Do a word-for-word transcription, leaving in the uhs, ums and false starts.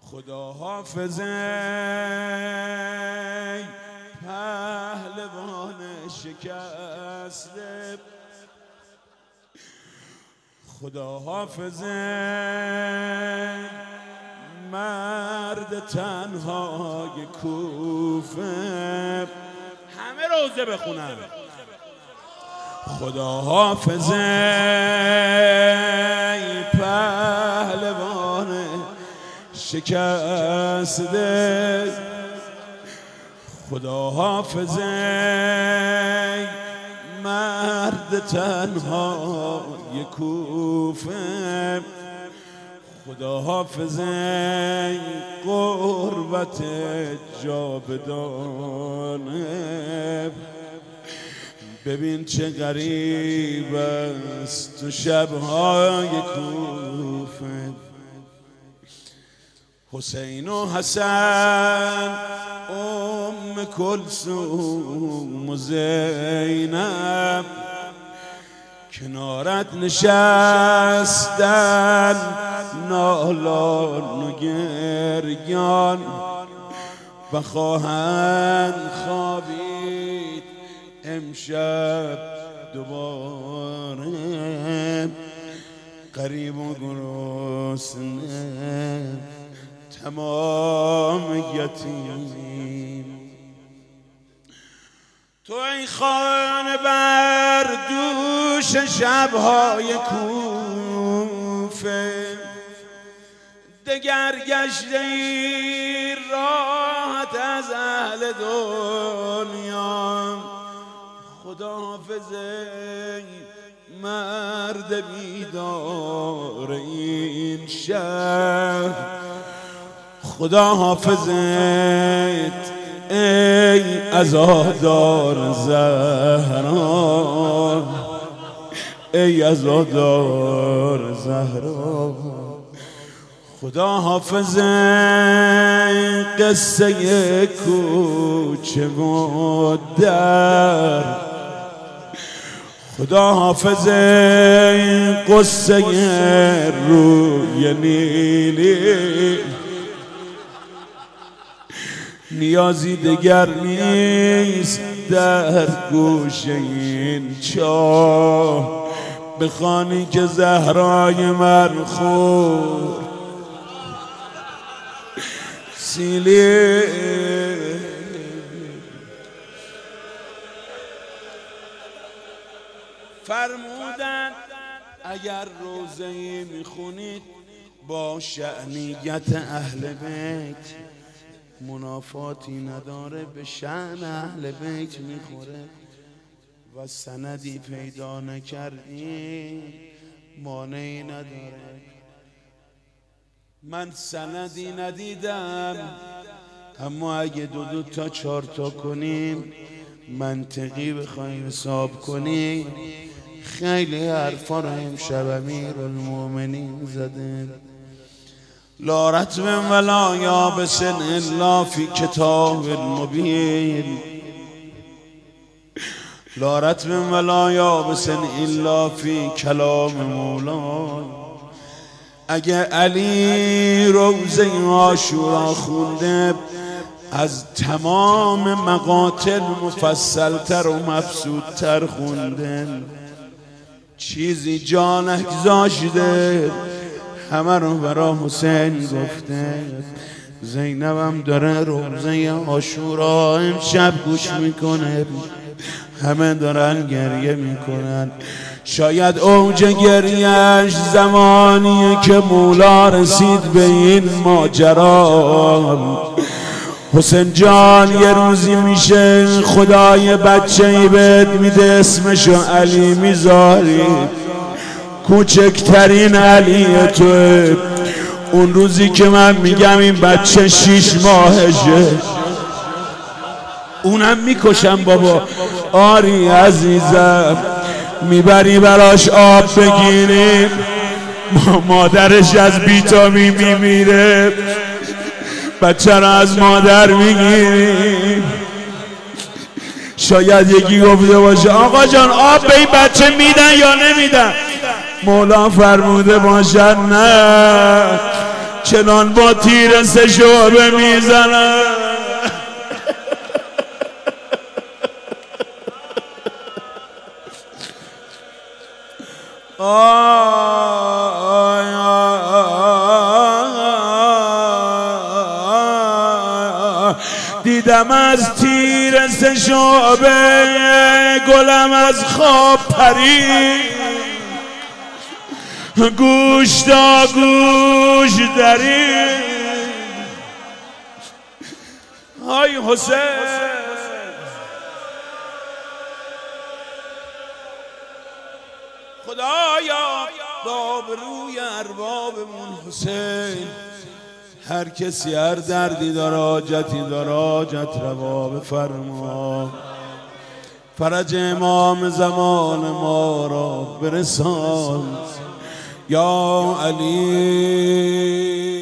خدا حافظ پهلوان شکسته، خدا حافظ مرد تنهای کوفه. همه روزه بخونن. خدا حافظ پهلوان شکسته، خدا حافظ مرد تنهای کوفه، خدا حافظ قربت جاودانه. ببین چه غریب است تو شبهای کوفه. حسین و حسن، ام کلثوم و زینب کنارت نشستن، نالان و گریان و خواهند خوابید امشب دوباره. غریب و گرسنه تمام یتیم. تو ای خانه بر دوش شبهای کوفه، دگر گشته ای راحت از اهل دنیا. خدا حافظ مرد بیدار این شهر، خدا حافظت ای عزادار زهرا، ای عزادار زهرا. خدا حافظ قصه کوچه و در، خدا حافظ قصه روی نیلی. نیازی دگر نیست در گوش این چاه، بخوانی که زهرای من خورد سیلی. فرمودن اگر روزه‌ای میخونید با شأنیت اهل بیت منافاتی نداره، به شأن اهل بیت میخوره و سندی پیدا نکردی مانعی نداره. من سندی ندیدم، اما اگه دو دو تا چهار تا کنیم منطقی بخوایم حساب کنیم، خیلی حرفا رو امشب امیرالمومنین زده. لا رطب ولا یابس الا فی کتاب مبین، لا رطب ولا یابس الا فی کلام مولا. اگه علی روزه عاشورا خونده از تمام مقاتل مفصلتر و مبسوطتر خونده، چیزی جا نگذاشته، همه رو برا حسین گفته. زینبم داره روزه عاشورا امشب گوش میکنه، همه دارن گریه میکنن. شاید اوج گریهش زمانیه که مولا رسید به این ماجرا. حسین جان یه روزی میشه خدای بچه‌ای بهت میده اسمشو علی میذاری، کوچکترین علی توه. اون روزی که من میگم این بچه شیش ماهشه اونم میکشم بابا. آری عزیزم، میبری براش آب بگیریم، مادرش از بیتامی میمیره، بچه را از مادر میگیریم. شاید یکی گفته باشه آقا جان آب به این بچه میدن یا نمیدن؟ مولا فرموده باشد نه، چنان با تیر سه شعبه میزنم دیدم از تیر سه شعبه گلم از خواب پرید گوش تا گوش درید های حسین خدایا با بروی اربابمون حسین هر کسی هر دردی داره حاجتی داره حاجت روا بفرما فرج امام زمان ما را برسان یا علی